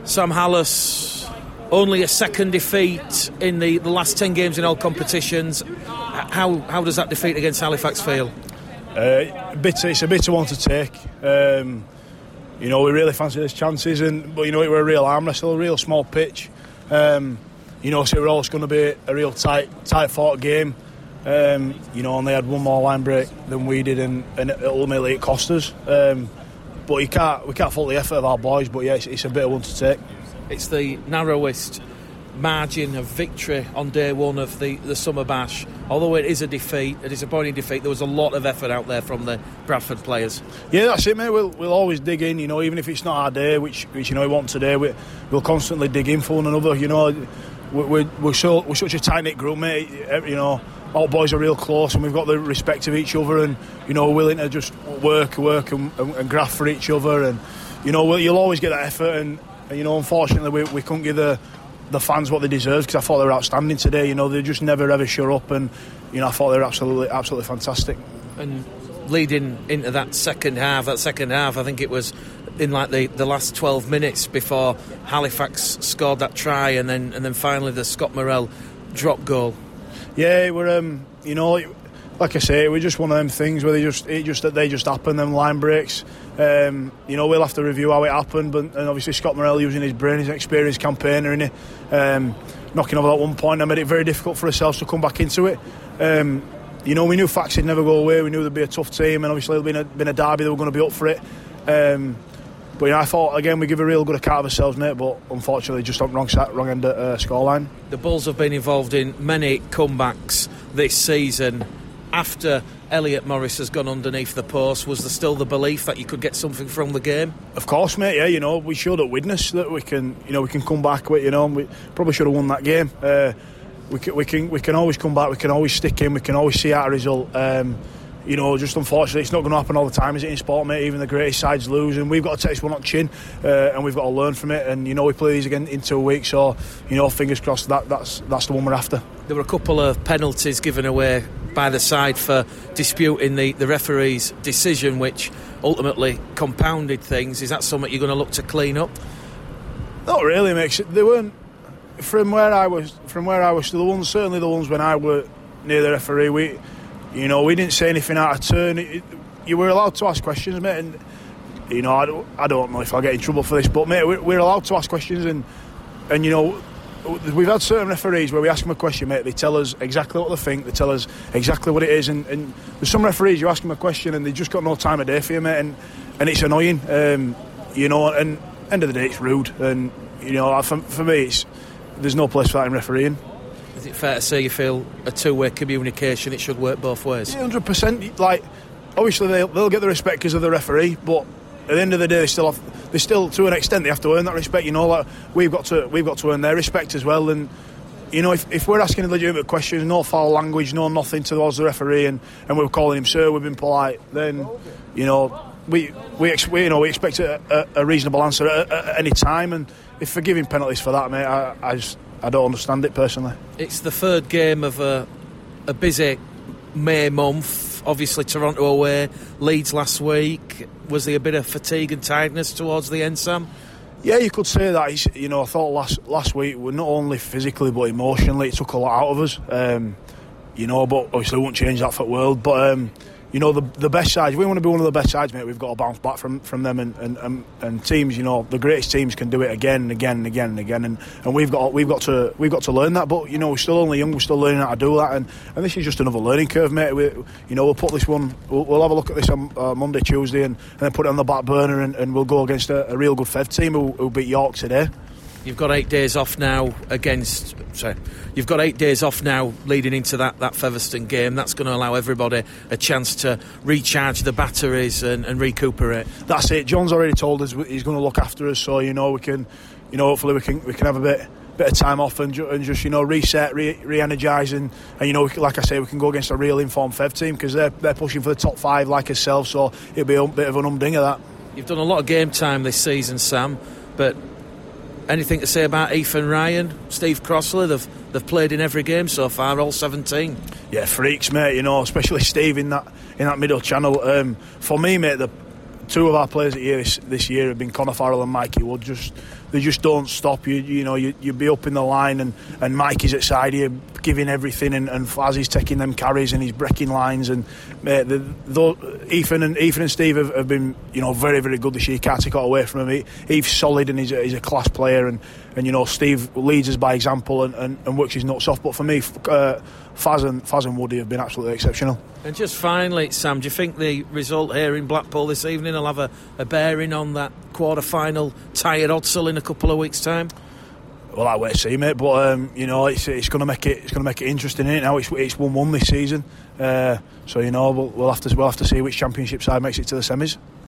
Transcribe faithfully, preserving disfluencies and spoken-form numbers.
Sam Hallas, only a second defeat in the, the last ten games in all competitions. How how does that defeat against Halifax feel? Uh, bitter, it's a bitter one to take. Um, you know, we really fancy these chances, and but you know, it were a real arm wrestle, a real small pitch. Um, you know, so it was always going to be a real tight, tight fought game. Um, you know, and they had one more line break than we did, and, and ultimately it cost us. Um, but you can't, we can't fault the effort of our boys. But yeah, it's, it's a bitter one to take. It's the narrowest margin of victory on day one of the, the Summer Bash. Although it is a defeat, a disappointing defeat, there was a lot of effort out there from the Bradford players. Yeah, that's it, mate. We'll, we'll always dig in, you know, even if it's not our day, which, which you know we want today, we, we'll constantly dig in for one another. You know, we, we, we're, so, we're such a tight-knit group, mate. You know, all boys are real close, and we've got the respect of each other, and, you know, willing to just work, work and, and, and graft for each other. And, you know, we'll, you'll always get that effort, and, and you know, unfortunately, we, we couldn't give the the fans what they deserved, because I thought they were outstanding today. You know, they just never ever shut up, and you know, I thought they were absolutely absolutely fantastic. And leading into that second half, that second half, I think it was in like the, the last twelve minutes before Halifax scored that try, and then and then finally the Scott Morrell drop goal. Yeah, we're um, you know, like I say, we're just one of them things where they just it just that they just happen, them line breaks. Um, you know, we'll have to review how it happened, but and obviously Scott Morrell, using his brain, he's an experienced campaigner, isn't he? Um, knocking over that one point, that made it very difficult for ourselves to come back into it. Um, you know, we knew Fax would never go away. We knew there'd be a tough team, and obviously there'd been a, been a derby, they were going to be up for it. Um, but you know, I thought again we give a real good account of ourselves, mate. But unfortunately, just on wrong side, wrong end of uh, scoreline. The Bulls have been involved in many comebacks this season. After Elliot Morris has gone underneath the post, was there still the belief that you could get something from the game? Of course, mate. Yeah, you know, we showed at Widnes that we can, you know, we can come back with, you know, we probably should have won that game. Uh, we can, we can, we can always come back. We can always stick in. We can always see out a result. Um, you know, just unfortunately, it's not going to happen all the time, is it, in sport, mate? Even the greatest sides lose, and we've got to take this one on chin, uh, and we've got to learn from it. And you know, we play these again in two weeks, so you know, fingers crossed that that's that's the one we're after. There were a couple of penalties given away by the side for disputing the, the referee's decision, which ultimately compounded things. Is that something you're going to look to clean up? Not really, mate. They weren't from where I was. From where I was, the ones certainly the ones when I were near the referee. We, you know, we didn't say anything out of turn. It, you were allowed to ask questions, mate. And you know, I don't, I don't know if I'll get in trouble for this, but mate, we're, we're allowed to ask questions, and and you know. We've had certain referees where we ask them a question, mate, they tell us exactly what they think, they tell us exactly what it is, and, and there's some referees you ask them a question and they've just got no time of day for you, mate, and, and it's annoying, um, you know, and end of the day it's rude, and you know, for, for me it's, there's no place for that in refereeing. Is it fair to say you feel a two-way communication, it should work both ways? Yeah, one hundred percent, like, obviously they'll, they'll get the respect because of the referee, but at the end of the day, they still have, they still, to an extent, they have to earn that respect. You know, like we've got to, we've got to earn their respect as well. And you know, if, if we're asking legitimate questions, no foul language, no nothing towards the referee, and, and we're calling him sir, we've been polite, then you know, we we, ex- we you know we expect a, a, a reasonable answer at, at any time. And if we're giving penalties for that, mate, I, I just I don't understand it personally. It's the third game of a a busy May month. Obviously Toronto away, Leeds last week. Was there a bit of fatigue and tiredness towards the end, Sam? Yeah, you could say that. It's, you know, I thought last last week, we not only physically but emotionally, it took a lot out of us. Um, you know, but obviously we won't change that for the world. But um, you know, the the best sides, we want to be one of the best sides, mate. We've got to bounce back from, from them, and, and, and, and teams, you know, the greatest teams can do it again and again and again and again, and, and we've got we've got to we've got to learn that. But you know, we're still only young, we're still learning how to do that, and, and this is just another learning curve, mate. We, you know, we'll put this one, we'll, we'll have a look at this on uh, Monday, Tuesday, and, and then put it on the back burner, and, and we'll go against a, a real good Fev team who, who beat York today. You've got eight days off now against. Sorry, you've got eight days off now leading into that, that Featherstone game. That's going to allow everybody a chance to recharge the batteries and, and recuperate. That's it. John's already told us he's going to look after us, so you know we can, you know, hopefully we can we can have a bit bit of time off and, ju- and just you know reset, re- re-energise, and, and you know, like I say, we can go against a real informed Fev team because they're they're pushing for the top five like ourselves. So it'll be a bit of an humdinger that. You've done a lot of game time this season, Sam, but. Anything to say about Ethan Ryan, Steve Crossley? They've they've played in every game so far, all seventeen. Yeah, freaks, mate. You know, especially Steve in that in that middle channel. Um, for me, mate, the two of our players at year this, this year have been Conor Farrell and Mikey Wood. Just they just don't stop. You you know you you be up in the line, and, and Mike is at side here giving everything, and, and Faz is taking them carries and he's breaking lines, and mate, the, the, Ethan and Ethan and Steve have, have been you know very very good this year. You can't take it away from him. He, he's solid and he's a, he's a class player, and, and you know Steve leads us by example and, and, and works his nuts off. But for me, uh, Faz and Faz and Woody have been absolutely exceptional. And just finally, Sam, do you think the result here in Blackpool this evening will have a, a bearing on that quarter-final tie at Odsal in a couple of weeks' time? Well, I wait to see, mate. But um, you know, it's it's going to make it it's going to make it interesting, isn't it? Now it's it's one one this season, uh, so you know we'll, we'll have to we'll have to see which championship side makes it to the semis.